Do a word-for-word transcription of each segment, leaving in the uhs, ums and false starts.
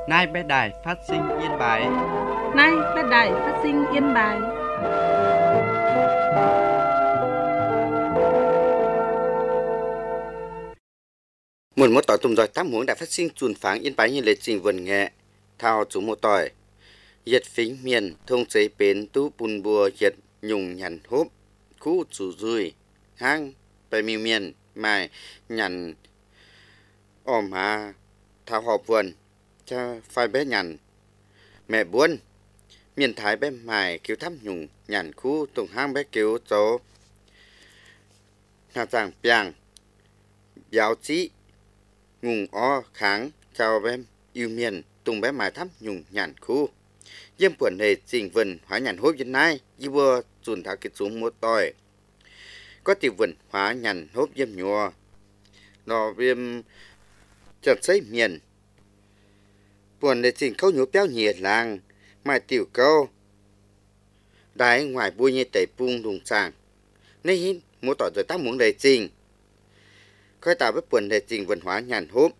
Nay bé đài phát sinh Yên Bái. Nay bé đài phát sinh Yên Bái. Một một tỏi tùm rồi tám muốn đã phát sinh chuồn pháng Yên Bái như lệ trình vườn nghệ. Thao chú một tỏi. Dệt phính miền thông chế bến tú bùn bùa dệt nhung nhằn hốp. Khu chủ rùi. Hang bè miêu miền mài nhằn ôm hà thao họp vườn cho phai bé nhằn mẹ buôn miền thái bé mài cứu thăm nhung nhằn khu tùng hang bé cứu chỗ hà giảng piang giáo chí ngùng o kháng chào bé yêu miền tùng bé mài thăm nhung nhằn khu diêm quần hề trình vườn hóa nhằn hốp dân nai như vừa chuồn thảo kết xuống một tỏi có tiểu vườn hóa nhằn hốp diêm nhùa nó viêm chật xây miền buồn để trình câu nhú béo nhiệt làng mai tiểu câu đái ngoài bùi như tẩy bung đùng sàng nên hít mua tỏi rồi tác muốn đề trình khơi tạo với buồn đề trình vườn hóa nhàn hốp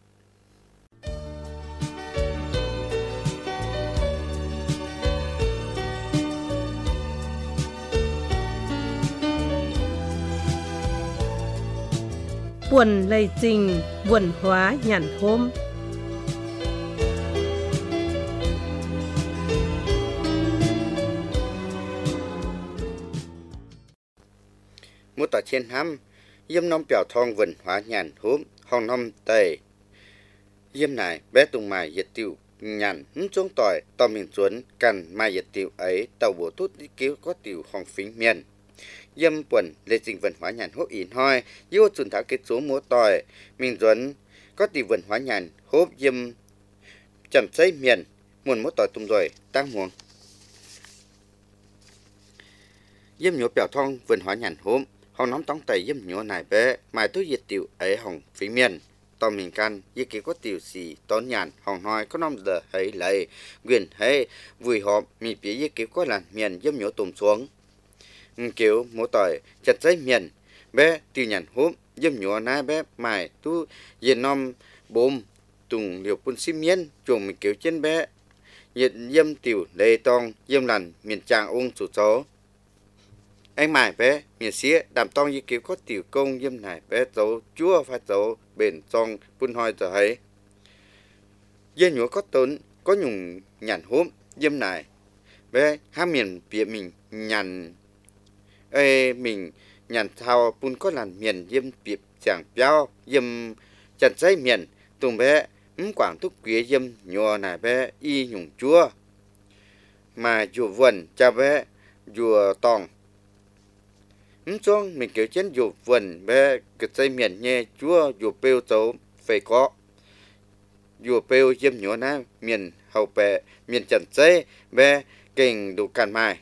Buồn lầy trình vườn hóa nhàn hôm. mua tỏi trên hăm yếm nom bèo thong vườn hóa nhàn hốp hong nom tây yếm này bé tung mài diệt tiểu nhàn hứng xuống tỏi to mình chuốn cần mài diệt tiểu ấy tàu bổ tút đi cứu có tiểu hong phính miền yếm buồn lệ trình vườn hóa nhàn hốp in hoi yêu chuồn thảo kết số múa tỏi mình chuốn có tiểu vườn hóa nhàn hốp yếm chậm xây miền muôn múa tỏi tung rồi tăng muông yếm nhổ bèo thong vườn hóa nhàn hốp hong nắm tóng tay yếm nhổ này bé mài tôi diệt tiểu ấy hong phính miền to mình can y kế có tiểu xì tón nhàn hong hoi có năm giờ ấy lấy quyền hay vui họp mi phía y kế có làn miền yếm nhổ tùm xuống kiểu mô tỏi chặt giấy miền bé tiêu nhàn hốp yếm nhổ nai bé mài tu yên nom bồm tùng liều quân sim miên chuồng mình kiểu trên bé nhiệt yếm tiểu lê tong yếm làn miền tràng ung chủ chó anh mài bé miền xía đàm tong y kiểu có tiểu công yếm này bé dấu chúa phát dấu bền trong phun hoi giờ ấy yếm nhổ có tốn có nhung nhàn hốp yếm này bé ham miền phía mình nhàn ê mình nhàn thao phun có làn miền yếm việc chẳng béo yếm chặt giấy miền tùng bé ấm quảng thúc quý yếm nhổ này bé y nhung chúa mà dù vườn cha bé dù tòng ấm xuống mình kiểu trên dù vườn bé cực giấy miền nhé chúa dù bêu dấu phải có dù bêu yếm nhổ na miền hậu bè miền chặt giấy bé kinh đủ càn mài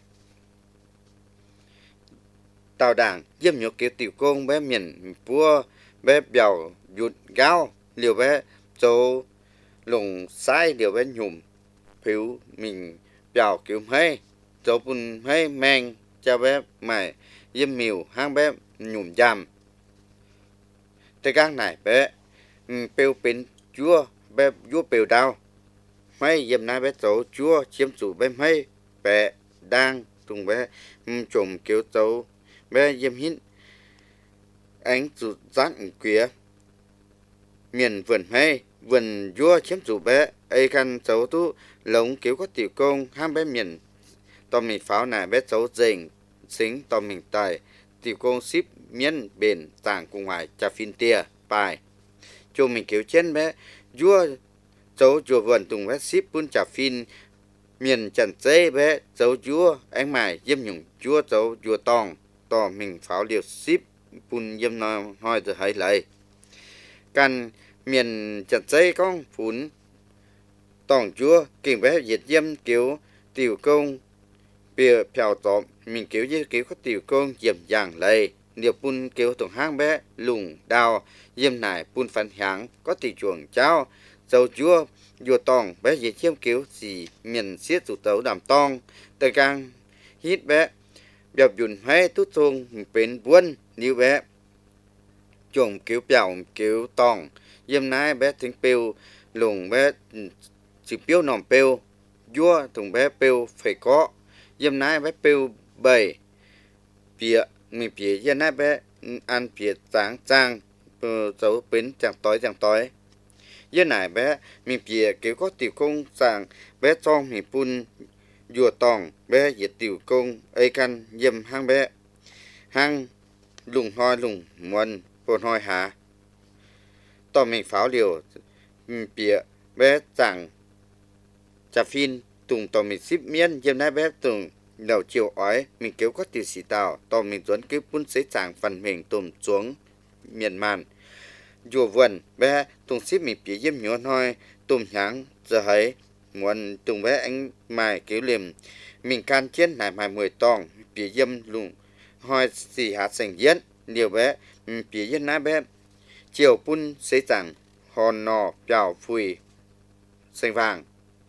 tàu đảng yếm nhổ kiểu tiểu công bé miền bua bé bèo dụt gao liều bé châu lùng sai liều bé nhùm phiếu mình bèo kiểu hay châu bùn hay mang cha bé mày yếm miều hang bé nhùm giam tay gang này bé bêu pin chúa bé vua bêu đau mấy yếm nay bé châu chúa chiếm chủ bé mấy bé đang tung bé trộm kiểu châu bé yếm hít anh chủ dán quía miền vườn hay vườn vua chiếm chủ bé ấy căn cháu tu lống kiểu có tiểu công ham bé miền to mình pháo này bé cháu dình xính to mình tài tiểu công ship miền bền tảng cùng ngoài trà phin tia bài cho mình kiểu trên bé vua cháu chùa vườn tùng bé ship bún trà phin miền trần dây bé cháu vua anh mài yếm nhung chúa cháu vua tòng to mình pháo liều ship bún yếm nói hỏi từ hay lại căn miền chặt giấy con phun tòng chúa kinh bé diệt yếm kiểu tiểu công bìa phèo tọm mình kiểu như kiểu có tiểu công diệm dạng lầy điều bún kiểu tổng hang bé lùng đào yếm nải bún phản háng có tiểu chuồng cháo dầu chúa vua tòng bé diệt yếm kiểu gì miền xiết chủ tấu đàm tong tờ càng hít bé bèo dùn hay tút thùng bên buôn như bé chuồng kiểu bèo kiểu tòng yếm nái bé thính piu lùng bé sự piêu nòm piêu vua thùng bé piêu phải có yếm nái bé piêu bảy bịa mình bịa yếm nái bé ăn bịa tráng trang dấu bến chẳng tối chẳng tối yếm nái bé mình bịa kiểu có tiểu công sang bé trong mình pun vua tòng bé diệt tiểu công ấy căn yếm hang bé hang lùng hoi lùng muôn bồn hoi há tò mình pháo liều bịa bé chẳng chà phin tùng tò mình ship miên yếm nái bé tùng đầu chiều ói mình kéo có tiểu sĩ tàu tò mình dẫn cái bún xế chẳng phần mình tùm xuống miền màn dù vườn bé tùng ship mình bịa yếm nhốn hoi tùm nháng giờ ấy muốn tùng bé anh mài kéo liềm mình can chiến lại mài mười tòng bịa yếm lùng hoi xì hạt sành yết điều bé bịa yếm nái bé chiều bún xế chẳng hòn nò piao phùi xanh vàng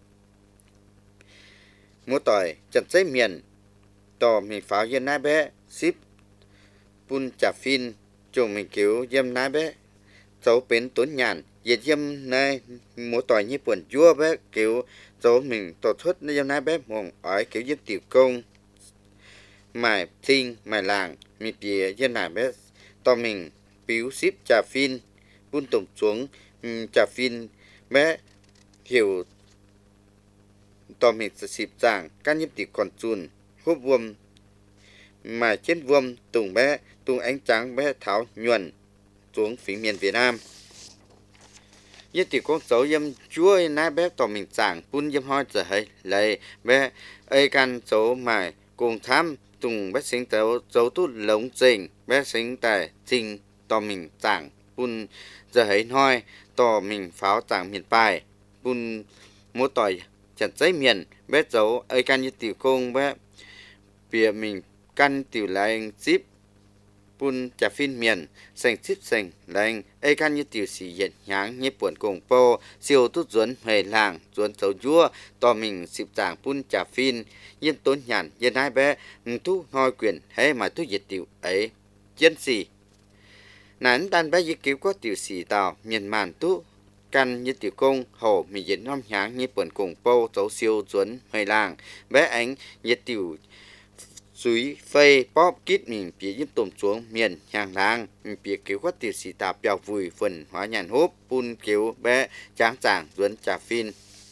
mua tỏi chặt giấy miền tò mình pháo yếm nái bé ship bún chả phin chồng mình cứu yếm nái bé dấu bến tốn nhàn yết yếm nái mua tỏi như buồn chua bé cứu dấu mình tổ thuất yếm nái bé mong ói cứu yếm tiểu công mài tinh mài làng mình bịa yếm nái bé tò mình biếu ship chả phin bún tổng xuống chả phin bé hiểu tò mình sẽ xịp giảng các nhiếp tiểu còn chun hốp vuông mà chết vuông tùng bé tùng ánh trắng bé tháo nhuần xuống phía miền Việt Nam nhất tiểu con dấu yếm chúa nái bé tò mình giảng bún yếm hoi giờ hay lấy bé ấy can dấu mài cùng tham tùng bé sinh dấu dấu tút lống trình bé sinh tại trình tò mình giảng bún giờ ấy hoi tò mình pháo giảng miền bài bún mua tỏi chặt giấy miền bé dấu ấy can như tiểu công bé bìa mình căn tiểu lại ship bún chả phin miền sành ship sành lành ấy can như tiểu sĩ hiện nháng như buồn cùng po siêu tút duẩn hề làng duẩn dấu vua tò mình ship giảng bún chả phin yên tốn nhàn yên hai bé thu hoi quyền hay mà thu diệt tiểu ấy chân gì nán đàn bé dưới cứu có tiểu sĩ tàu miền màn tu căn như tiểu công hổ mình diễn năm nháng như buồn cùng po dấu siêu duẩn hề làng bé ánh như tiểu suối phê bóp kít mình phía giúp tôm xuống miền hàng làng mình phía cứu có tiểu sĩ tàu bèo vùi phần hóa nhàn hốp bún cứu bé tráng tràng duẩn trà phin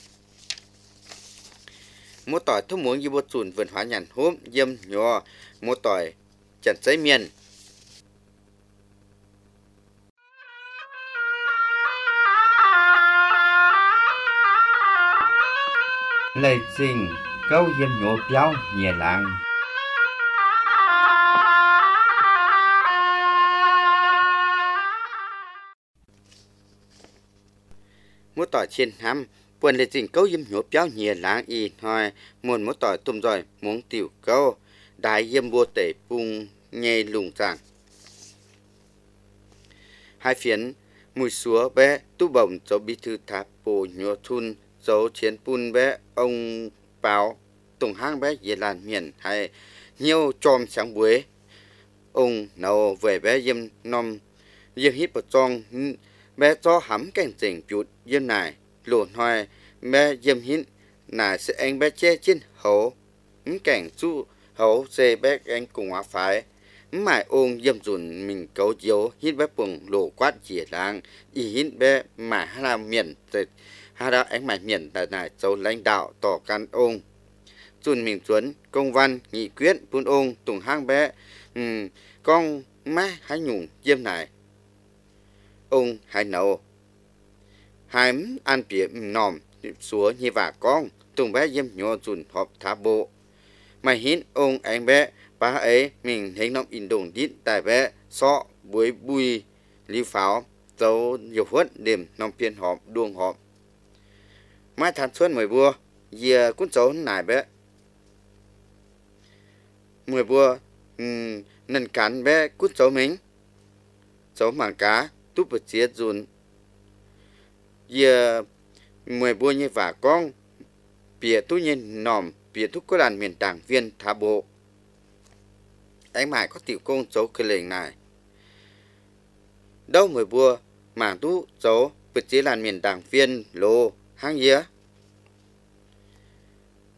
mua tỏi thu muống như bột sùn vườn hóa nhàn hốp yếm nhỏ mua tỏi chặt giấy miền lời trình câu yếm nhỏ béo nhẹ làng mua tỏi trên hăm buồn lời trình câu yếm nhỏ béo nhẹ làng y thôi muốn mua tỏi tùm rồi muốn tiểu câu đại yếm bùa tể bung nhẹ lùng chẳng hai phiến mùi xúa bé tu bổng dấu bí thư tháp bồ nhỏ thun dấu chiến bún bé ông báo tùng hang bé dễ làn miền hay nhiều tròm sáng buế ông nào về bé yếm nom yếm hít bật trong bé cho hắm cảnh trình chút yếm này lộn hoài bé yếm hít nài sẽ anh bé che trên hấu cảnh chu hấu xe bé anh cùng hóa phái mãi ông yếm dùn mình cấu chiếu hít bé bùng lỗ quát dễ làng y hít bé mà hà làm miền hà đã ánh mải miền tại này châu lãnh đạo tỏ can ông dùn mình chuẩn công văn nghị quyết bún ông tùng hang bé um, con má hãy nhung yếm này ông hãy nấu hai ăn bia nòm xúa như vả con tùng bé yếm nhỏ dùn họp thả bộ mày hít ông anh bé ba ấy mình thấy nó in đồng đít tại bé sọ bối bùi lưu pháo dấu nhiều huất điểm nòng phiên họp đuông họp mai tháng xuân mười bùa giờ cũng cháu nải bé mười bùa um, nền cán bé cút cháu mình cháu mảng cá túp bật chiết dùn giờ mười bùa như vả con bìa tu nhiên nòm bìa thúc có đàn miền đảng viên thả bộ anh mãi có tiểu công cháu cái lệnh này đâu mười bùa mảng tu cháu bật chế làn miền đảng viên lô hang dĩa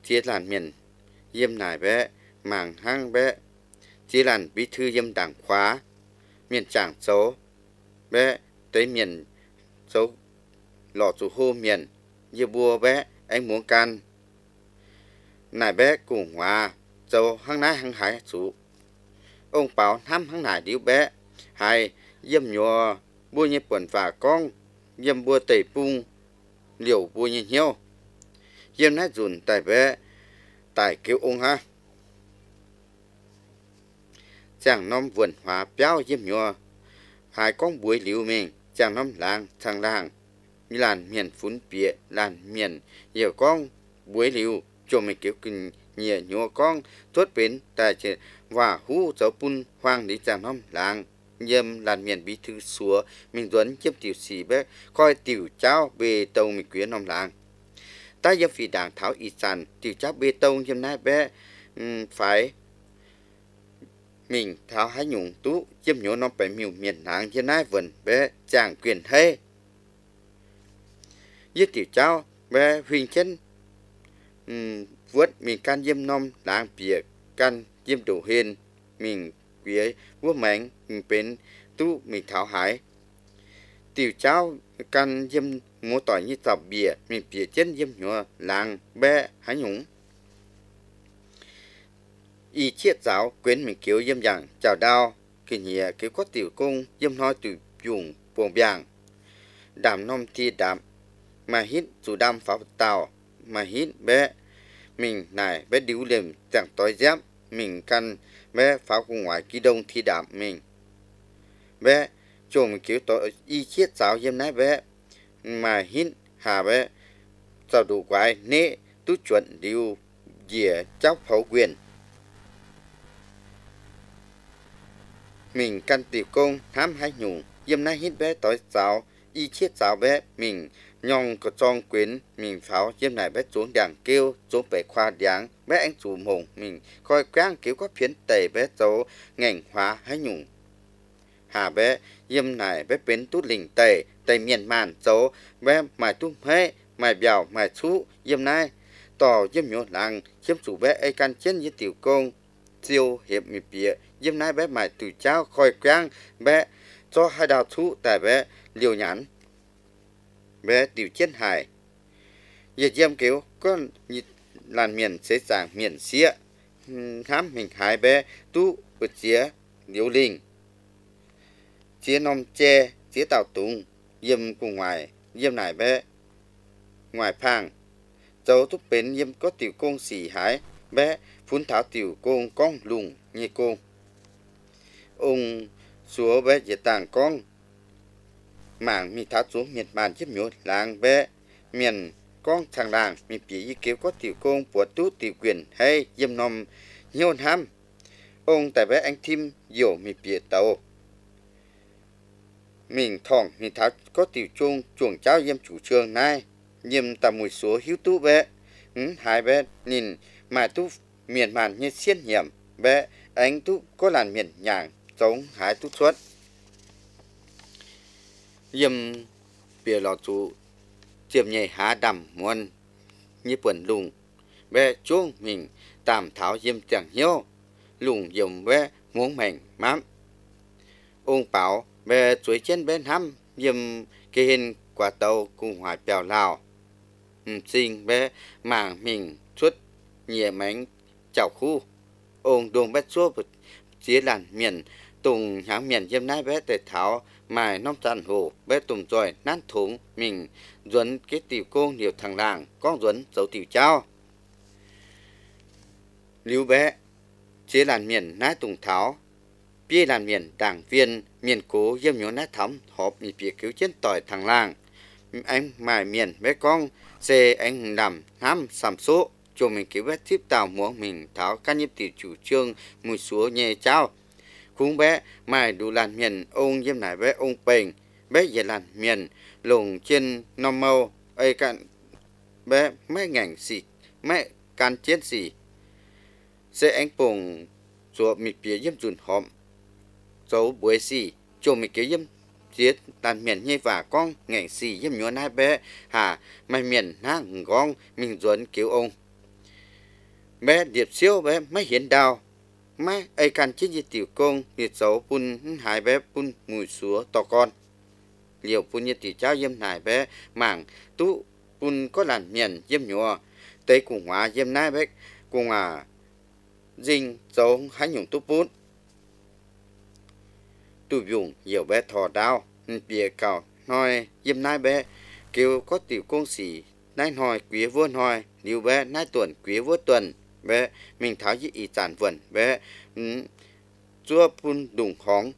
chia làn miền yếm nải bé màng hang bé chia làn bí thư yếm đảng khóa miền trảng số bé tới miền số lọ chủ hô miền như bùa bé anh muốn can nải bé cùng hòa dầu hăng nái hăng hải chủ ông bảo thăm hăng nải điếu bé hai yếm nhùa bua như quần và con yếm bua tẩy pung liều bua như nhiêu yếm nái dùn tại bé tại kêu ông ha chàng nom vườn hóa béo yếm nhùa hai con buổi liều mình chàng nom làng thằng làng như làn miền phun bịa làn miền nhiều con buổi liều cho mình kiểu kinh nhiều nhùa con tuốt bến tại chế và hú cháu pun hoang đi chàng nom làng nhâm làn miền bí thư xúa mình duấn chiếm tiểu xì bé coi tiểu cháu bê tông mình quyến nom làng ta yếm phi đảng tháo y sàn tiểu cháu bê tông yếm nái bé um, phải mình tháo hái nhung tú chiếm nhổ nó phải miêu miền làng yếm nái vườn bé chàng quyền thế với tiểu cháu bé huynh chân um, vớt mình can yếm nom làng bìa can yếm đồ hiền mình quý vua mạnh mình bên tu mình tháo hái tiểu cháu can yếm mua tỏi như tàu bìa mình bìa chân yếm nhựa làng bé hái nhúng y chiết giáo quyến mình kiểu yếm dạng chào đao kỳ nhẹ kiểu có tiểu công yếm nói từ dùng buồng bàng đàm nom thi đàm mà hít dù đam pháo tàu mà hít bé mình này bé điếu liềm chẳng tối giáp mình căn bé pháo cùng ngoài kỳ đông thi đạm mình bé cho mình kiểu tội y chiết giáo yếm nái bé mà hít hà bé sao đủ quái nế tú chuẩn điều dìa cháu phẫu quyền mình căn tiểu công thám hái nhung yếm nái hít bé tối giáo y chiết giáo bé mình nhong có trong quyến mình pháo yếm này bé xuống đảng kêu xuống bể khoa đảng bé anh chủ mồm mình coi quang kiểu có phiến tẩy bé dấu ngành hóa hái nhung hà bé yếm này bé bến tút lình tẩy tẩy miền màn dấu bé mài tung hế mài bèo mài chú yếm này tỏ yếm nhổ làng chiếm chủ bé ai can chân như tiểu công siêu hiệp mì bịa yếm này bé mài từ cháu coi quang bé cho hai đào chú tại bé liều nhãn bé tiểu chiến hải giờ yếm kiểu có làn miền sẽ giảng miền xía hám mình hải bé tu bật xía liều linh xía nom che xía tàu tùng yếm cùng ngoài yếm này bé ngoài phang dấu thúc bến yếm có tiểu công xỉ hải bé phun thảo tiểu công con lùng như công ông xúa bé dễ tàng con mảng mi tháo xuống miền bàn chiếm nhổ làng bé miền con thằng làng mi bị kiểu có tiểu công của tú tiểu quyền hay yếm nom nhiều ham ông tại bé anh thim dỗ mi bị tàu mình thòng mi tháo có tiểu trung chuồng cháu yếm chủ trương này yếm tầm mùi số hiếu tú bé ừ, hai bé nhìn mà tú miền bàn như xiên hiểm bé anh tú có làn miền nhàng giống hải tú xuất yếm bìa lọ chủ chiếm nhảy há đầm muôn như quần lùng bé chuông mình tạm tháo yếm chẳng hiếu lùng yếm bé muốn mảnh mắm ông bảo bé chuối trên bên hăm yếm cái hình quả tàu cùng hoài bèo lào sinh bé mảng mình suốt nhẹ mánh chảo khu ông đồn bé suốt chia làn miền tùng hãng miền yếm nái bé để tháo mài nông tràn hồ bé tùng rồi nát thúng mình duấn cái tiểu cô nhiều thằng làng con duấn dấu tiểu trao lưu bé chế làn miền nái tùng tháo bia làn miền đảng viên miền cố yếm nhó nái thắm họp nhị bia cứu trên tỏi thằng làng anh mài miền bé con xe anh làm hám sàm số cho mình cứu bé tiếp tàu muốn mình tháo các nhịp tiểu chủ trương mùi súa nhẹ trao cũng bé mài đủ làn miền ông yếm nải bé ông bền bé về làn miền lồng trên nom mâu ấy cạn bé mấy ngành xì mấy can chiến xì sẽ anh bùng rồi mịt bía yếm dùn hòm dấu buổi xì cho mình cái yếm giết làn miền như và con ngành xì yếm nhón hai bé hà mày miền na ngon mình dồn cứu ông bé điệp siêu bé mấy hiện đào mấy ai can chiến di tiểu công liệt dấu pun hại bé pun mùi súa to con liều pun như tiểu cháu yếm nải bé mảng tú pun có làn miền yếm nhùa tây cùng hóa yếm nai bé cùng à dinh dấu hãy nhung tú pun tu dùng nhiều bé thò đao bìa cào nói yếm nai bé kêu có tiểu công sĩ nai hỏi quý vua hỏi liều bé nai tuần quý vua tuần bé mình tháo dị ý giản vẩn bé chúa pun đùng khóng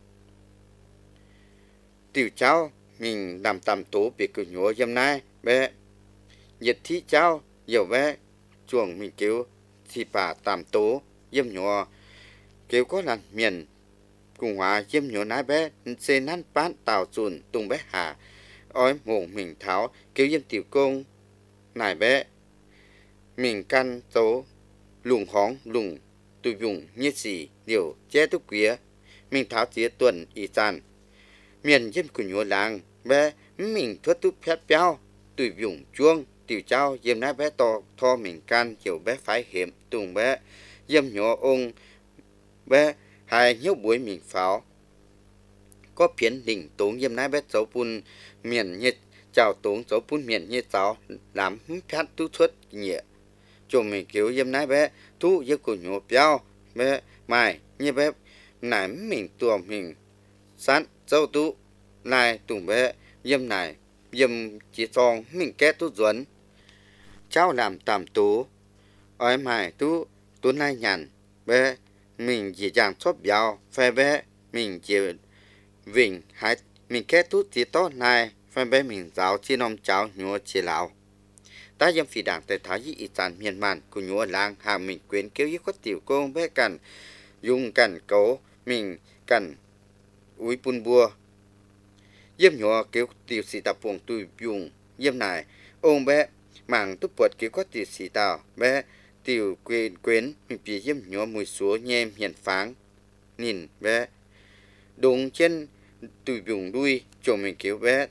tiểu cháu mình làm tạm tố bị cử nhúa dâm nai bé nhiệt thị cháu nhiều bé chuồng mình kêu thì bà tạm tố dâm nhúa kêu có làn miền cùng hóa dâm nhúa nai bé xe năn bán tàu chuồn tung bé hà ói mồm mình tháo kêu dâm tiểu công nài bé mình căn tố lùng khóng lùng tùy dùng nhiệt gì điều che túc quía mình tháo tía tuần ý tàn miền dân của nhúa làng bé mình thoát túc phép béo tùy dùng chuông tiểu trao dêm nái bé to tho mình can chiều bé phải hiểm tùng bé dêm nhỏ ông bé hai nhớ buổi mình pháo có phiến đỉnh tốn dêm nái bé dấu pun miền nhiệt chào tốn dấu pun miền nhiệt giáo làm phép tu thuất nhẹ cho mình kiểu dêm nái bé thu giấc của nhúa béo bé mày như bé nải mình tua mình sẵn dâu tú lại tùng bé dêm này dêm chỉ xong mình kết tú duẩn cháu làm tạm tú ói mày tú tú nai nhằn bé mình chỉ chẳng chóp béo phê bé mình chỉ vinh hay mình kết tú chỉ tốt này phê bé mình giáo chỉ nông cháu nhúa chỉ lão ta dâm phi đảng tại thái ý tàn miền màn của nhúa làng hà mình quyến kêu với có tiểu công bé cần dùng cần cấu mình cần úi bùn bùa dâm nhúa kêu tiểu sĩ tập buồng tùy dùng dâm này ông bé mảng túp bột kêu có tiểu sĩ tàu bé tiểu quyến quyến mình bị dâm nhúa mùi súa nhem hiền pháng nhìn bé đúng trên tùy dùng đuôi cho mình kêu bé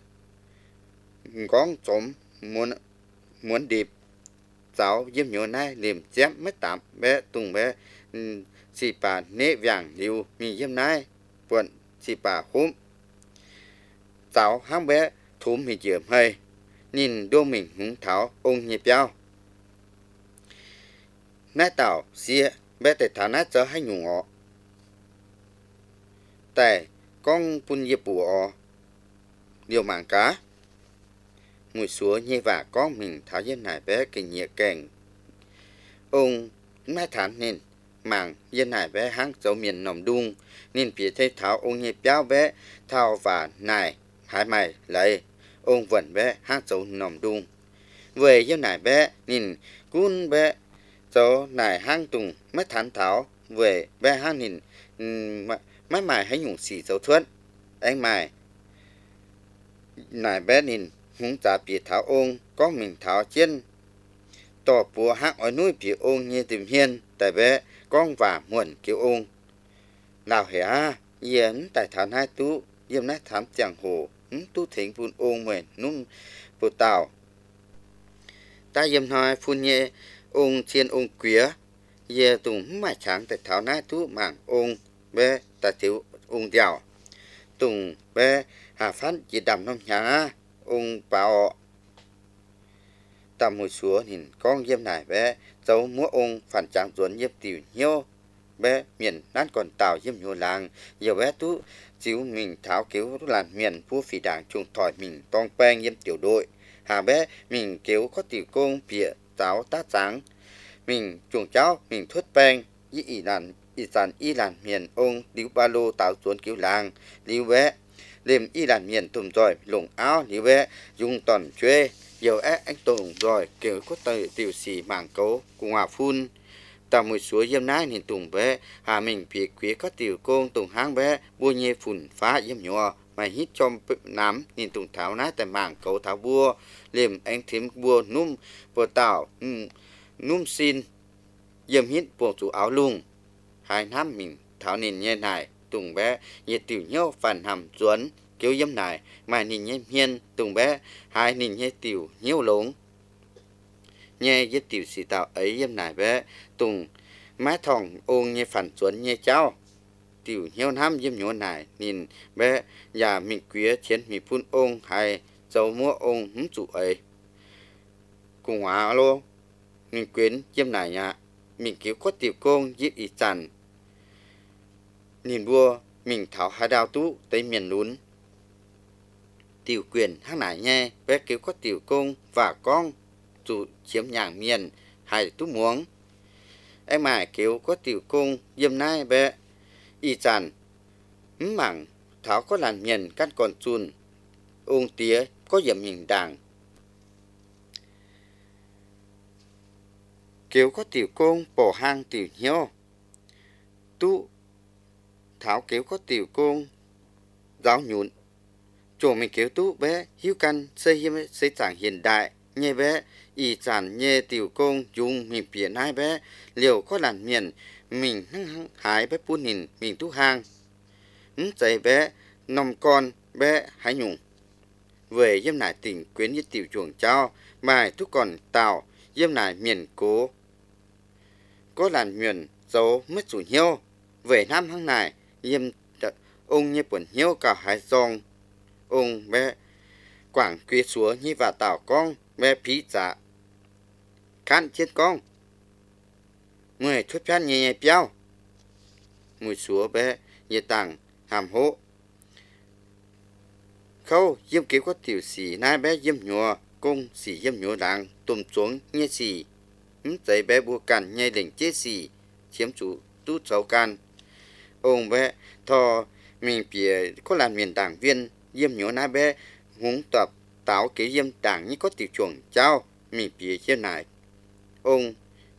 con chóm muốn muốn điệp giáo dâm nhúa này liềm chém mất tạm bé tung bé xì bà nế vàng liu mi dâm này buồn xì bà hôm giáo hang bé thúm mi dườm hay nhìn đô mình húng tháo ông nhịp nhau nái tàu xia bé tại thả nái chớ hay nhủ ngọ tại con pun dịp bù ọ điều mạng cá mùi súa như và con mình tháo dâm này bé kinh nhẹ kèn ông nái thản nên mảng dân này bé hang dấu miền nồng đung nên phía thấy tháo ông nhịp béo bé thao và nài hai mày lấy ông vẫn bé hang dấu nồng đung về dân này bé nhìn cún bé dấu này hang tùng mất thán tháo về bé hang nhìn mấy mày hãy nhung xì dấu thuất anh mày này bé nhìn húng trả phía tháo ông có mình tháo trên tỏ bùa hang ở núi phía ông như tìm hiên tại bé con và muộn kiểu ông nào hả yến tại thản hai tú yếm nát thám chẳng hồ tú thỉnh phun ông mền nung bồ tàu ta yếm nói phun nhẹ ông chiên ông quía ye tùng mà chẳng tại thảo nát tú mảng ông bé ta thiếu ông dẻo tùng bé hà phát chỉ đầm nông nhà ông bảo ta mùi súa nhìn con yếm này bé dấu múa ông phản trạng ruột yếm tiểu nhiêu bé miền nát còn tàu yếm nhiều làng nhiều bé tú chiếu mình tháo kéo làn miền vua phỉ đảng trùng thỏi mình tong beng yếm tiểu đội hà bé mình kéo có tiểu công bịa giáo tát sáng mình trùng cháu mình thuất beng y ỉ làn y sàn y làn miền ông liu ba lô tạo xuống kéo làng liu bé liềm y làn miền tùm rồi lủng áo liu bé dùng toàn chuê nhiều ác anh tùng rồi kiểu có tờ tiểu sĩ mảng cấu cùng hòa phun tàu mùi súa yếm nái nhìn tùng bé hà mình phía quý có tiểu công tùng hang bé bua nhê phun phá yếm nhỏ mày hít trong nám nhìn tùng tháo nái tại mảng cấu tháo bua liềm anh thím bua núm bùa tàu núm xin yếm hít buộc chủ áo lung hai nám mình tháo nhìn nhê này tùng bé nhiệt tiểu nhau phản hàm duẩn kiểu yếm này mà nhìn nhê hiên tùng bé hai nhìn nhê tiểu nhiêu lống nhẹ giết tiểu sĩ tạo ấy yếm nải bé tùng má thòng ôn nhẹ phản chuẩn nhẹ cháu tiểu hiếu nam yếm nhổ nải nhìn bé già mình quý chiến mình phun ôn hay dấu mua ôn hứng chủ ấy cùng hóa lô mình quyến yếm nải nhà mình cứu có tiểu công giết ý chằn nhìn vua mình thảo hai đào tú tới miền lún tiểu quyền hăng nải nghe bé cứu có tiểu công và con chủ chiếm nhàng miền hay tú muống em mải cứu có tiểu công yếm nai bé y chằn mảng thảo có làn miền căn còn chun ôn tía có yếm hình đảng cứu có tiểu công bỏ hang tiểu hiếu tú thảo cứu có tiểu công giáo nhún chỗ mình cứu tú bé hiếu căn xây hiếm xây chẳng hiện đại nhé bé y chản nhé tiểu công dùng mình phía nai bé liều có làn miền mình hăng hái bé pun nhìn mình tú hang ứng chạy bé nòng con bé hái nhung về yếm nải tỉnh quyến như tiểu chuồng trao bài tú còn tạo yếm nải miền cố có làn miền dấu mất chủ hiếu về nam hăng nải yếm ông như buồn hiếu cả hai dòng ông bé quảng quy súa như và tạo con bé phí giả khăn chết con người thuyết phán nhẹ nhẹ béo mùi súa bé như tàng hàm hố khâu yếm kế có tiểu sĩ nai bé yếm nhùa công sĩ yếm nhùa đàng tùm xuống nhẹ sĩ giấy bé bùa cằn nhẹ đỉnh chế sĩ chiếm chủ tú cháu can ông bé thò mình phía có làm miền đảng viên yếm nhùa nai bé húng tập táo kế yếm đảng như có tiểu chuồng trao mình phía trên này ông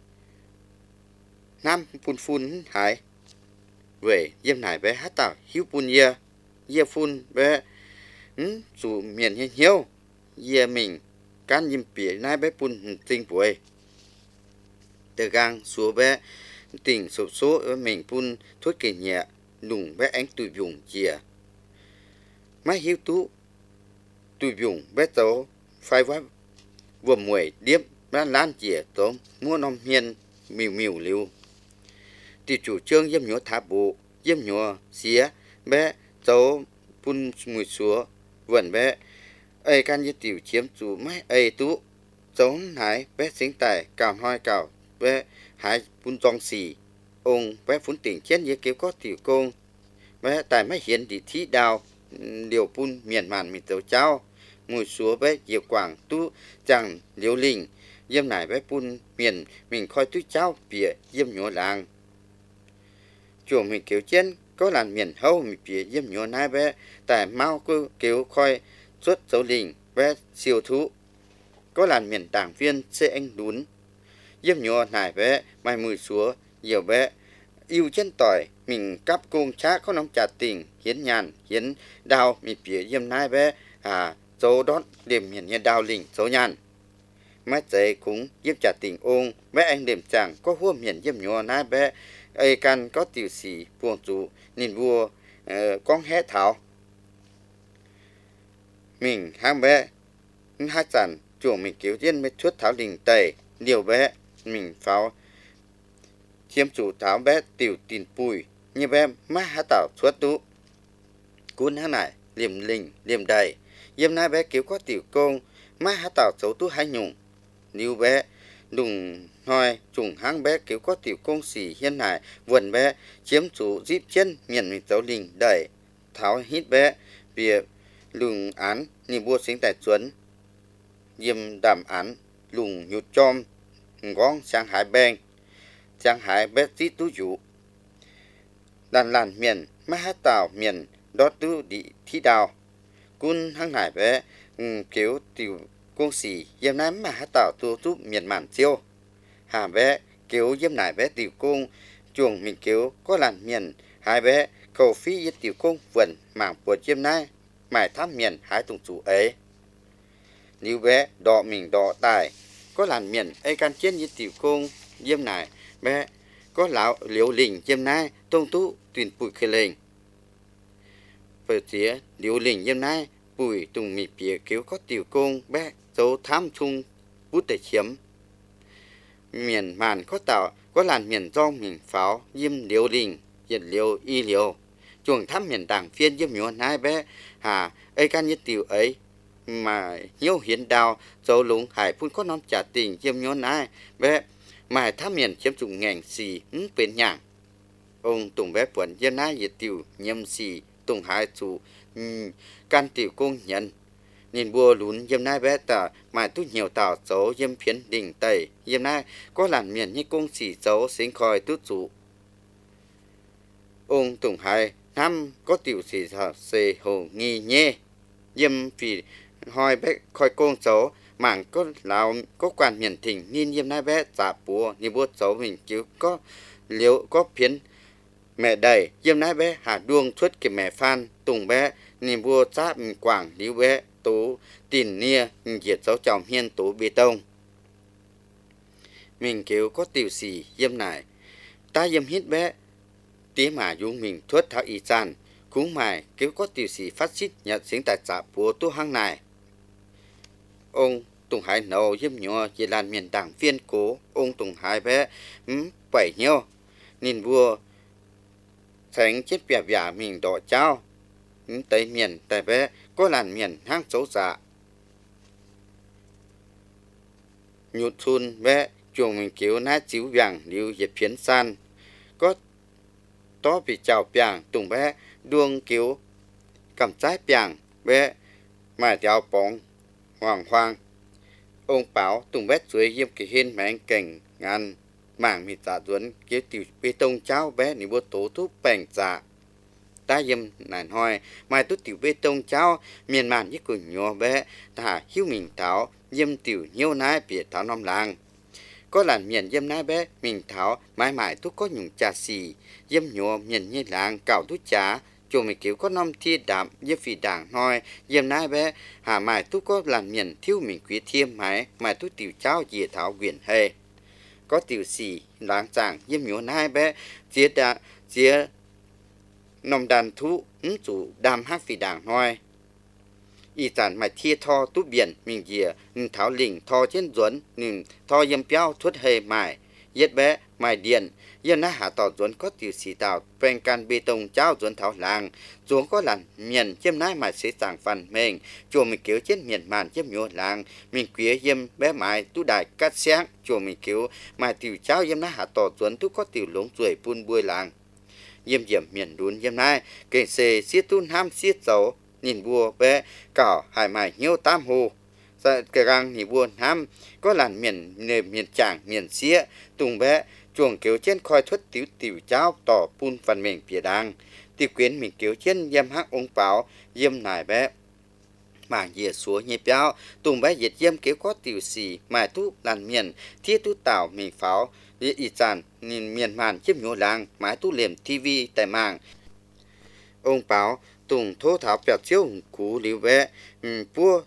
nam phun phun hải về yếm nải bé hát tạo hiếu phun ye ye phun bé dù miền hiên hiếu ye mình can yếm phía nai bé phun tinh buổi từ gang xuống bé tỉnh sụp số ở mình phun thuốc kỳ nhẹ đùng bé ánh tùy vùng chìa máy hiếu tú tùy vùng bé tấu phai quá vừa muội điếp lan lan chìa tóm mua nông hiên miu miu liu thì chủ trương yếm nhúa thả bộ yếm nhúa xía bé tấu phun mùi súa vẩn bé ấy can như tiểu chiếm chủ máy ấy tú tấu hải bé sinh tài cào hoi cào bé hải phun tròn xì ông bé phun tỉnh chết như kiểu có tiểu công bé tại máy hiến đi thí đào liều phun miền màn mình tấu cháu mùi súa bé diệu quảng tú chẳng liều linh yếm nải bé phun miền mình khoi túi cháu bìa yếm nhúa làng chùa mình kiểu trên có làn miền hâu mình bìa yếm nhúa nai bé tại mau cứ kiểu khoi xuất dấu linh bé siêu thú có làn miền đảng viên xê anh đún yếm nhúa nải bé mai mùi súa nhiều bé yêu chân tỏi mình cắp cung chá có nóng trà tình hiến nhàn hiến đào mình bìa yếm nai bé à dấu đón điểm hiển nhiên đào linh dấu nhàn mát giấy cũng yếm trả tình ôn bé anh điểm chẳng có hua miền yếm nhúa nai bé ấy can có tiểu sĩ buồn chủ nhìn vua uh, con hé thảo mình hang bé hai chản chuồng mình cứu tiên mới chuốt thảo đình tẩy điều bé mình pháo chiếm chủ thảo bé tiểu tin bùi như bé má há tảo chuốt tú cuốn há này liềm linh liềm đầy yếm nai bé cứu có tiểu công má há tảo xấu tú hai nhung níu bé đùng hoi trùng hang bé cứu có tiểu công xỉ hiên hải vườn bé chiếm chủ díp chân miền mình tấu linh đẩy tháo hít bé việc lùng án ni bua sinh tại chuẩn yếm đàm án lùng nhụt chom ngón sang hải beng sang hải bé tí tú dụ đàn làn miền má hát tàu miền đó tú đi thi đào cun hang hải bé cứu tiểu công sĩ yếm nai má hát tàu tu tú miền màn chiêu hà bé cứu yếm nải bé tiểu công chuồng mình cứu có làn miền hai bé cầu phi yết tiểu công vườn mảng của yếm nai mải thăm miền hai tùng chủ ấy nếu bé đọ mình đọ tài có làn miền ấy can chiến yết tiểu công yếm nải bé có lão liễu lình yếm nai tông tú tuyển bụi khê lệnh bởi tía liễu lình yếm nai bụi tùng mì bìa cứu có tiểu công bé dấu tham chung bút để chiếm miền màn có tạo có làn miền do miền pháo diêm liều đình diệt liều y liều chuồng thăm miền đảng phiên diêm nhúa hai bé hà ấy can nhất tiểu ấy mà nhiều hiến đào dấu lúng hải phun có non trả tình diêm nhúa hai bé mà thăm miền chiếm chủng ngành xì ứng bên nhàng ông tùng bé quần diêm nai diệt tiểu nhâm xì tùng hải chủ um, can tiểu công nhận nhìn bùa lún diêm nai bé tờ mà tu nhiều tàu dấu diêm phiến đỉnh tây diêm nai có làn miền như công xì dấu sinh khoi tút chủ ông tùng hải năm có tiểu xì thờ xê hồ nghi nhê diêm phì hoi bé khoi công dấu mảng có lão có quan miền thỉnh nên diêm nai bé giả bùa như bùa dấu mình cứu có liễu có phiến mẹ đầy diêm nai bé hà đuông xuất cái mẹ phan tùng bé nhìn bùa giáp quảng liễu bé tố tiền nia diệt dấu chồng hiên tố bê tông mình kêu có tiểu xì diêm này ta diêm hít bé tía mà dùng mình thuất thảo y chan cũng mài kêu có tiểu xì phát xít nhật sinh tại xã bùa tu hăng này ông Tùng Hải nấu diêm nhỏ chỉ làm miền đảng viên cố ông Tùng Hải bé um, bảy nhiêu nhìn vua thành chết bẻ bẻ mình đỏ trao tới miền tại bé có làn miền hang xấu dạ nhụt thun bé chuồng mình cứu ná chiếu vàng liu dệt phiến san có to bị chào bàng tùng bé đuông cứu cầm trái bàng bé mà chào bóng hoàng hoang ông bảo tùng bé dưới diêm kỳ hiên mảng cảnh ngàn mảng mịt dạ duấn cứu tiểu bê tông cháu bé ni bố tố thuốc bèn dạ ta diêm nàn hoi mai tu tiểu bê tông cháu miền màn với cùng nhỏ bé ta hiếu mình tháo diêm tiểu nhiêu nái biệt tháo năm làng có làn miền diêm nái bé mình tháo mãi mãi tu có nhung trà xì diêm nhỏ miền như làng cạo tu trà chùa mình kiểu có năm thi đạm với phi đảng hoi diêm nái bé hà mãi tu có làn miền thiếu mình quý thiêm mãi mãi tu tiểu cháu dìa tháo quyền hề có tiểu xì làng chàng diêm nhỏ nái bé chia đã chia nông đàn thú ứng chủ đam hát phi đảng hoi y tản mà thia tho tú biển mình dìa tháo lình tho trên duẩn nừng tho yếm béo thuất hề mài yết bé mài điện yên á hạ tỏ duẩn có tiểu xì tạo ven can bê tông trao duẩn tháo làng xuống có làn miền chiêm nái mà sẽ sàng phần mình chùa mình cứu trên miền màn chiêm nhô làng mình quía yếm bé mài tú đại cắt sáng chùa mình cứu mà tiểu trao yếm á hạ tỏ duẩn tú có tiểu lống ruồi pun bươi làng diêm diệm miền đún diêm nai kể xê xiết tun ham xiết dấu nhìn bùa bé cỏ hải mài nhiêu tam hồ dạ cái gang nhìn bùa ham có làn miền nềm miền tràng miền xía tùng bé chuồng kéo trên khoi thuất tiểu tiểu cháo tỏ pun phần mình phía đàng tiêu quyến mình kéo trên diêm hắc ông bảo diêm nải bé mảng dìa xuống nhịp béo tùng bé diệt diêm kéo có tiểu xì mài tu làn miền thiết tu tảo mình pháo địa y tràn nhìn miền màn chiếm nhô làng mái tu liềm tivi tại mảng ông bảo tùng thô tháo bẹo chiếu cú liu bé bua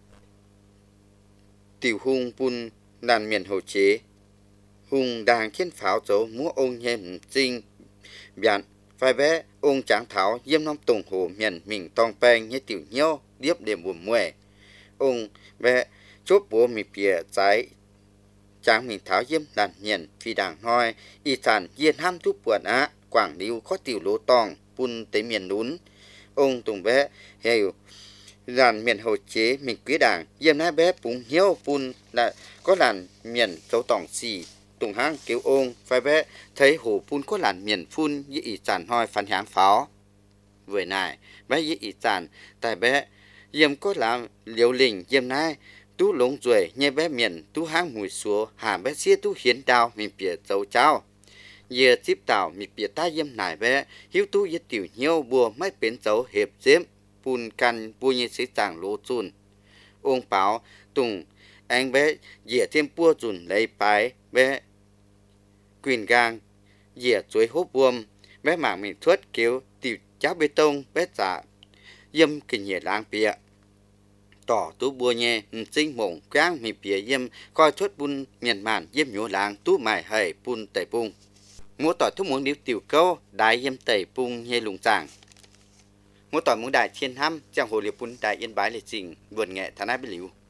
tiểu hung pun đàn miền hồ chế hung đang trên pháo dấu múa ông nhem trinh biện phải bé ông tráng tháo diêm năm tùng hồ miền mình tòng bèn như tiểu nhiêu điếp điểm buồn muề ông bé chốt búa mì bìa trái tráng mình tháo diêm đàn miền phi đảng hoi y sản diên ham thúc buồn á quảng liu có tiểu lỗ tòng pun tới miền lún ông tùng bé hiểu làn miền hồ chế mình quý đảng diêm nai bé búng hiếu pun là có làn miền dấu tòng xì tùng hang kêu ông phải bé thấy hồ pun có làn miền phun với ý sản hoi phản háng pháo vừa này bé với ý sản tại bé diêm có làm liều lình diêm nai tú lống ruồi nhé bé miền tú hang mùi xúa hà bé xia tú hiến đào mình bịa dấu cháo giờ tiếp tàu mình bịa ta diêm nải bé hiếu tú với tiểu nhiêu bùa mấy bến dấu hiệp diếm pun căn bùa như sĩ chàng lô chun ông bảo tùng anh bé dìa thêm bùa chun lấy bài bé quyền gang dìa chuối hốp buồm bé mảng mình thuất kéo tiểu cháo bê tông bé giả dâm kinh nhẹ láng bịa tỏ tú bùa nhẹ sinh mộng quang mình bịa dâm coi thuất bun miền màn dâm nhổ láng tú mài hầy bun tẩy bung múa tỏi thuốc muốn điếu tiểu câu đại dâm tẩy bung nhê lùng chàng múa tỏi muốn đại thiên hăm trong hồ liệp bun đại yên bái lệ trình vườn nghệ thán ái bê liu